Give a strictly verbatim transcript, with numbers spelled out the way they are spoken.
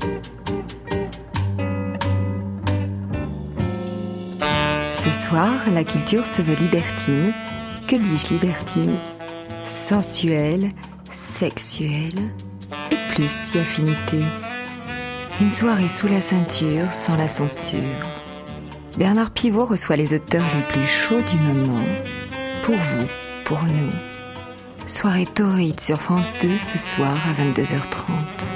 Ce soir, la culture se veut libertine. Que dis-je libertine? Sensuelle, sexuelle et plus si affinité. Une soirée sous la ceinture, sans la censure. Bernard Pivot reçoit les auteurs les plus chauds du moment. Pour vous, pour nous. Soirée torride sur France deux ce soir à vingt-deux heures trente.